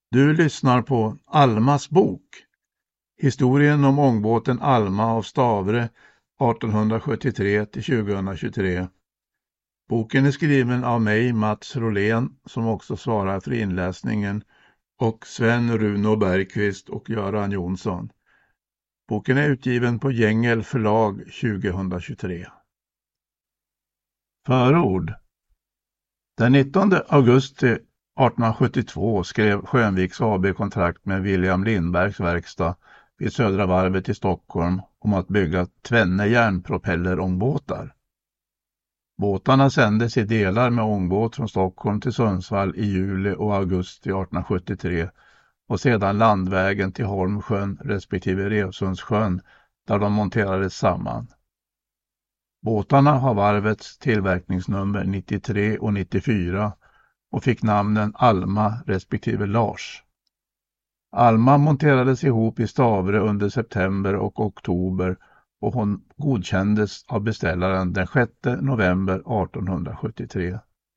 Du lyssnar på Almas bok. Historien om ångbåten Alma av Stavre 1873 till 2023. Boken är skriven av mig, Mats Rolén, som också svarar för inläsningen, och Sven Runo Bergqvist och Göran Jonsson. Boken är utgiven på Gängel förlag 2023. Förord. Den 19 augusti 1872 skrev Skönviks AB kontrakt med William Lindbergs verkstad vid Södra varvet i Stockholm om att bygga tvenne järnpropellerångbåtar. Båtarna sändes i delar med ångbåt från Stockholm till Sundsvall i juli och augusti 1873 och sedan landvägen till Holmsjön respektive Revsundssjön där de monterades samman. Båtarna har varvets tillverkningsnummer 93 och 94 och fick namnen Alma respektive Lars. Alma monterades ihop i Stavre under september och oktober och hon godkändes av beställaren den 6 november 1873.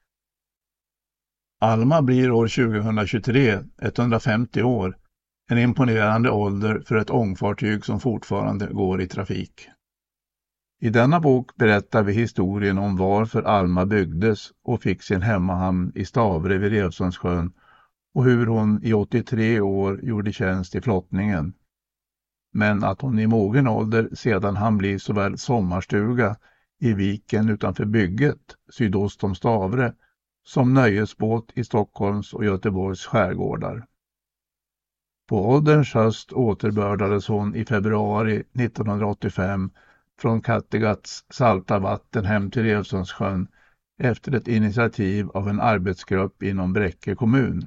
Alma blir år 2023 150 år, en imponerande ålder för ett ångfartyg som fortfarande går i trafik. I denna bok berättar vi historien om varför Alma byggdes och fick sin hemmahamn i Stavre vid Revsundssjön och hur hon i 83 år gjorde tjänst i flottningen. Men att hon i mogen ålder sedan hann bli såväl sommarstuga i viken utanför bygget sydost om Stavre som nöjesbåt i Stockholms och Göteborgs skärgårdar. På ålderns höst återbördades hon i februari 1985 från Kattegats salta vatten hem till Revsundssjön efter ett initiativ av en arbetsgrupp inom Bräcke kommun.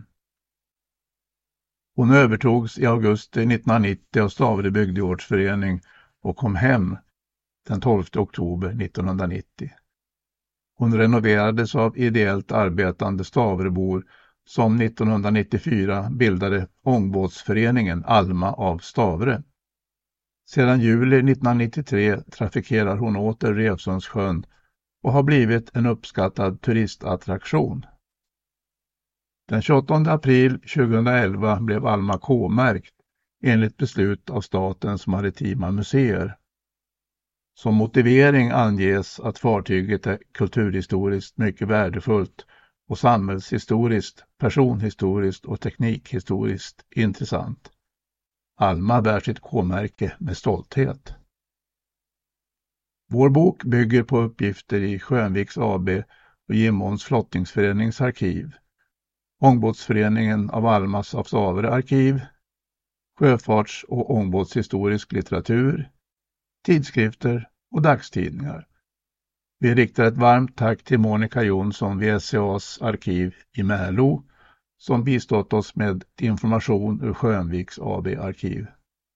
Hon övertogs i augusti 1990 av Stavre bygdegårdsförening och kom hem den 12 oktober 1990. Hon renoverades av ideellt arbetande Stavrebor som 1994 bildade ångbåtsföreningen Alma av Stavre. Sedan juli 1993 trafikerar hon åter Revsundssjön och har blivit en uppskattad turistattraktion. Den 28 april 2011 blev Alma K-märkt enligt beslut av Statens maritima museer. Som motivering anges att fartyget är kulturhistoriskt mycket värdefullt och samhällshistoriskt, personhistoriskt och teknikhistoriskt intressant. Alma bär sitt K-märke med stolthet. Vår bok bygger på uppgifter i Skönviks AB och Gimåns flottningsförenings arkiv, Ångbåtsföreningen av Almas av Stavre arkiv, sjöfarts- och ångbåtshistorisk litteratur, tidskrifter och dagstidningar. Vi riktar ett varmt tack till Monica Jonsson vid SCA:s arkiv i Mälå som bistått oss med information ur Skönviks AB-arkiv.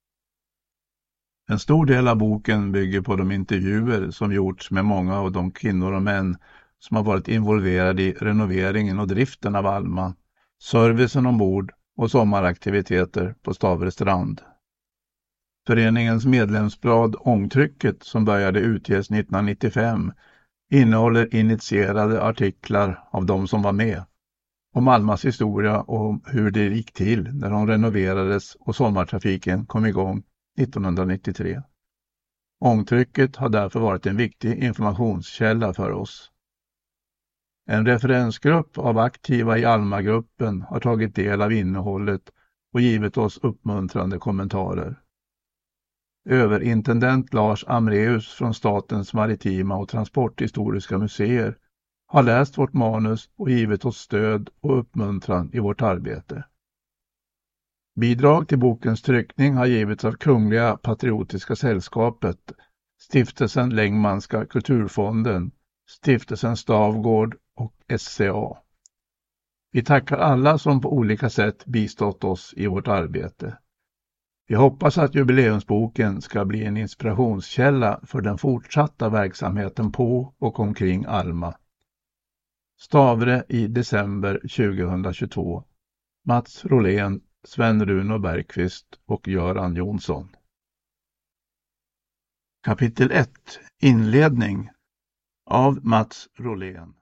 En stor del av boken bygger på de intervjuer som gjorts med många av de kvinnor och män som har varit involverade i renoveringen och driften av Alma, servicen ombord och sommaraktiviteter på Stavre strand. Föreningens medlemsblad Ångtrycket som började utges 1995 innehåller initierade artiklar av de som var med om Almas historia och om hur det gick till när hon renoverades och sommartrafiken kom igång 1993. Ångtrycket har därför varit en viktig informationskälla för oss. En referensgrupp av aktiva i Alma-gruppen har tagit del av innehållet och givit oss uppmuntrande kommentarer. Överintendent Lars Amreus från Statens maritima och transporthistoriska museer har läst vårt manus och givit oss stöd och uppmuntran i vårt arbete. Bidrag till bokens tryckning har givits av Kungliga Patriotiska sällskapet, Stiftelsen Längmanska kulturfonden, Stiftelsen Stavgård och SCA. Vi tackar alla som på olika sätt bistått oss i vårt arbete. Vi hoppas att jubileumsboken ska bli en inspirationskälla för den fortsatta verksamheten på och omkring Alma. Stavre i december 2022. Mats Rolén, Sven Runo Bergqvist och Göran Jonsson. Kapitel 1. Inledning av Mats Rolén.